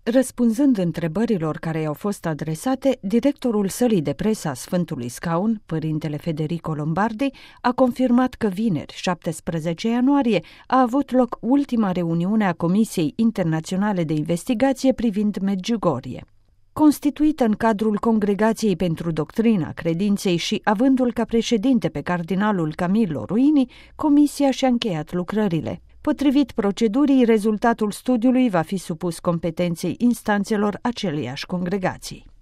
Răspunzând întrebărilor care i-au fost adresate, directorul sălii de presă a Sfântului Scaun, părintele Federico Lombardi, a confirmat că vineri, 17 ianuarie, a avut loc ultima reuniune a Comisiei Internaționale de Investigație privind Medjugorje. Constituită în cadrul Congregației pentru Doctrina Credinței și avându-l ca președinte pe cardinalul Camillo Ruini, comisia și-a încheiat lucrările. Potrivit procedurii, rezultatul studiului va fi supus competenței instanțelor aceleiași congregații.